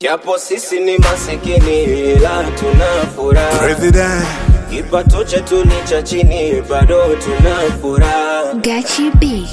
Japo sisi ni masikini ila tuna furaha. President, Kipato chetu ni cha chini bado tuna furaha. Gachi B.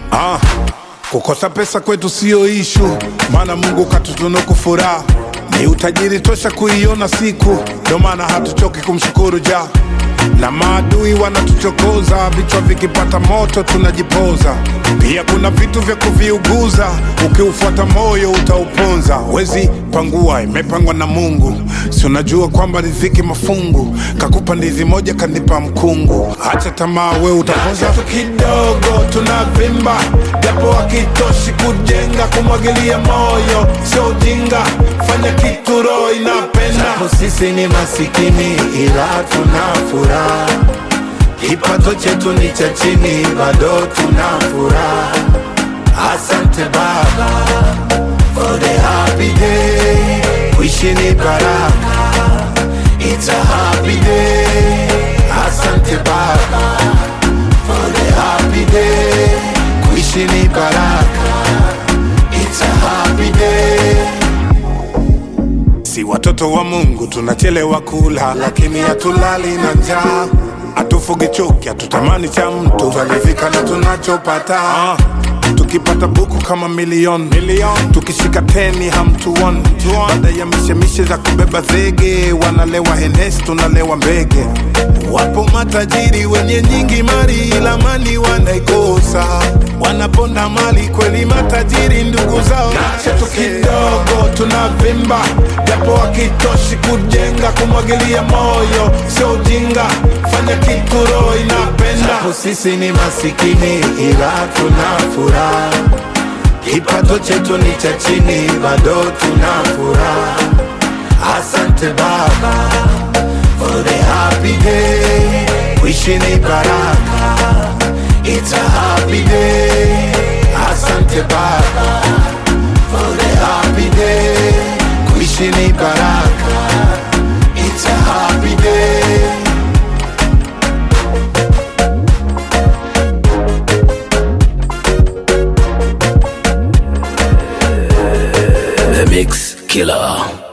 kukosa pesa kwetu sio issue, maana Mungu katutunuku furaha. Ni utajiri tosha kuiona siku, ndio maana hatuchoki kumshukuru Jah. Na maadui wanatuchokoza, vichwa vikipata moto tunajipoza. Pia kuna vitu vya kuviuguza, ukiufuata moyo utauponza. Wezi pangua, imepangwa na Mungu. Si unajua kwamba riziki mafungu, kakupa ndizi moja kanipa mkungu. Acha tamaa we utaponza. Tu kidogo tunavimba, japo hakitoshi kujenga. Kumwagilia moyo sio ujinga, fanya kitu roho inapenda. Japo sisi ni masikini ila tuna furaha. Kipato chetu ni cha chini bado tuna furaha. Asante Baba for the happy day. Kuishi ni baraka, it's a happy day. Asante Baba for the happy day. Kuishi ni baraka, it's a happy day. Si watoto wa Mungu tunachelewa kula, lakini hatulali na njaa. Hatufugi chuki, hatutamani cha mtu, twalizika na tunachopata. Tukipata buku kama milioni, tukishika teni hamtuoni. Baada ya mishemishe za kubeba zege, wanalewa Henesi tunalewa mbege. Wapo matajiri wenye nyingi mali ila mali wanaikosa, wanaponda mali kweli matajiri ndugu zao. Chetu kidogo tunavimba, japo hakitoshi kujenga. Kumwagilia moyo sio ujinga, fanya kitu roho inapenda. Japo sisi ni masikini ila tuna furaha. Kipato chetu ni cha chini bado tuna furaha. Asante Baba for the happy day. Kuishi ni baraka, it's a happy day. Asante Baba for the happy day. Kuishi ni baraka, it's a happy day. The Mix Killer.